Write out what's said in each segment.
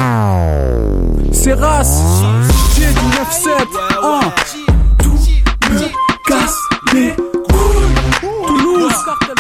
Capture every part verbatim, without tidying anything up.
C'est race, j'ai du neuf sept, un. Tout me casse les couilles. Toulouse.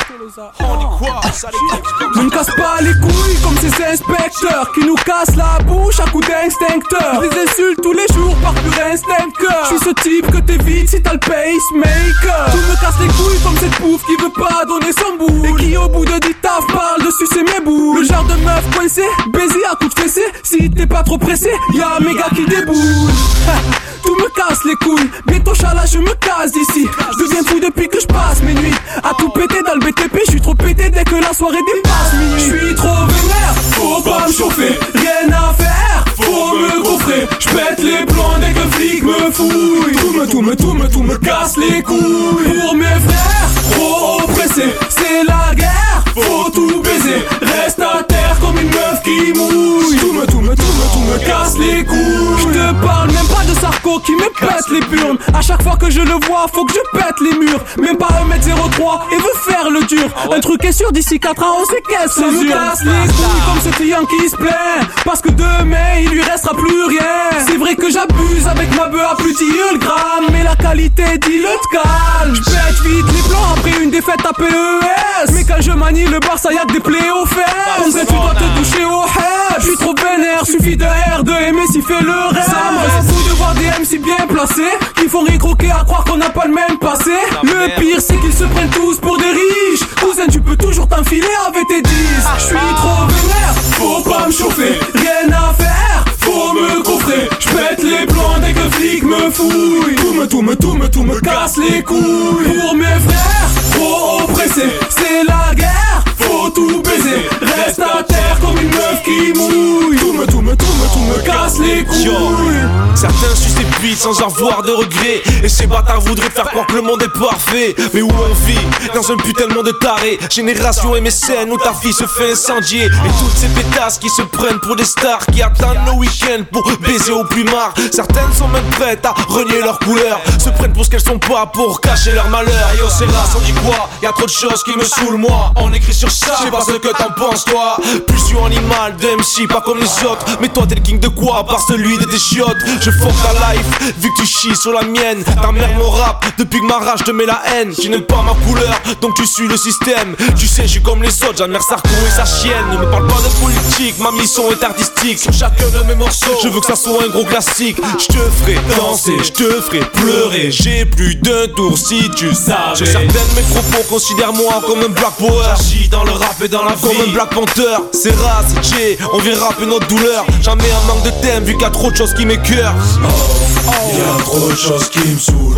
Ne me casse pas les couilles comme ces inspecteurs qui nous cassent la bouche à coups d'extincteur. Je les insulte tous les jours par pur instinct de cœur. Je suis ce type que t'évites si t'as le pacemaker. Tout me casse les couilles comme cette pouffe qui veut pas donner son boule et qui au bout de dix taf parle de sucer mes boules. Le genre de meuf coincée, baiser à coups de fessée. Si t'es pas trop pressé, y'a un méga qui déboule. Tout me casse les couilles, bientôt chala je me casse d'ici. Je deviens fou depuis que je passe mes nuits à tout péter dans le B T P. Je suis trop pété dès que la soirée dépasse minuit. Je suis trop vénère, faut pas me chauffer. Rien à faire, faut me coffrer. Je pète les plombs dès que le flic me fouille. Tout me, tout me, tout me, tout me casse les couilles. Pour mes frères, trop oppressés, c'est la guerre, faut tout baiser. Reste à terre comme une meuf qui mouille. Tout me, tout me, tout me, tout me casse les couilles. Je te parle même pas de Sarko qui me pète les burnes. À chaque fois que je le vois, faut que je pète les murs. Même pas un mètre zéro trois et veut faire le dur. Un truc est sûr, d'ici quatre ans on sait qu'elle se me casse les couilles comme ce client qui se plaint parce que demain il lui restera plus rien. C'est vrai que j'abuse avec ma bœuf à plus dix le gramme, mais la qualité dit le calme. J'pète vite les plans après une défaite à P E S. Mais quand je manie le Barça y'a que des plaies aux fesses. Et tu dois te toucher au head. J'suis trop vénère, suffit de R deux et Messi fait le reste. Ça me rend fou de voir des M C bien placés qui font rien croquer à croire qu'on n'a pas le même passé. Le pire c'est qu'ils se prennent tous pour des riches. Cousin tu peux toujours t'enfiler avec tes dix. J'suis trop vénère, faut pas me chauffer. Rien à faire, faut me coffrer. J'pète les plombs dès que le flic me fouille. Tout me, tout me, tout me, tout me casse les couilles. Pour mes frères, trop oppressés, c'est la guerre, faut tout baiser. Reste à terre comme une meuf qui mouille. Tout me, tout me, tout me, tout me casse les couilles. Yo. Certains sucent des bites sans avoir de regrets. Et ces bâtards voudraient faire croire que le monde est parfait. Mais où on vit, dans un putain de monde taré. Génération M S N où ta fille se fait incendier. Et toutes ces pétasses qui se prennent pour des stars, qui attendent le week-end pour baiser au plus marre. Certaines sont même prêtes à renier leur couleur, se prennent pour ce qu'elles sont pas pour cacher leur malheur. Yo c'est là, on dit quoi? Y'a trop de choses qui me saoulent moi. On écrit sur ça, je sais pas ce que t'en penses toi. Plus du animal de M C, pas comme les autres. Mais toi t'es le king de quoi à part celui de tes chiottes? Je fuck ta life, vu que tu chies sur la mienne. Ta mère mon rap, depuis que ma rage te met la haine. Tu n'aimes pas ma couleur, donc tu suis le système. Tu sais, je suis comme les autres, j'admire Sarko et sa chienne. Ne me parle pas de politique, ma mission est artistique. Sur chacun de mes morceaux, je veux que ça soit un gros classique. Je te ferai danser, je te ferai pleurer. J'ai plus d'un tour si tu savais. Certains de mes propos considèrent-moi comme un Black Power. J'agis dans le rap et dans la vie comme un Black Panther. C'est rare, c'est J, on vient rapper notre douleur. Jamais un manque de thème vu qu'il y a trop de choses qui m'écœurent. Oh, oh. Y'a trop de choses qui me saoulent.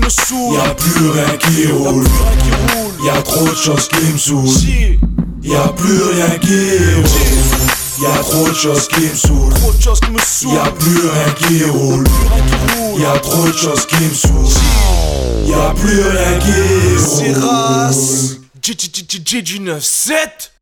Y'a plus rien qui roule. Y'a trop de choses qui me saoulent. Y'a plus rien qui roule. Y'a trop de choses qui me saoulent. Y'a plus rien qui roule. Y'a trop de choses qui me saoulent. Y'a plus rien qui roule. C'est race. J du neuf sept.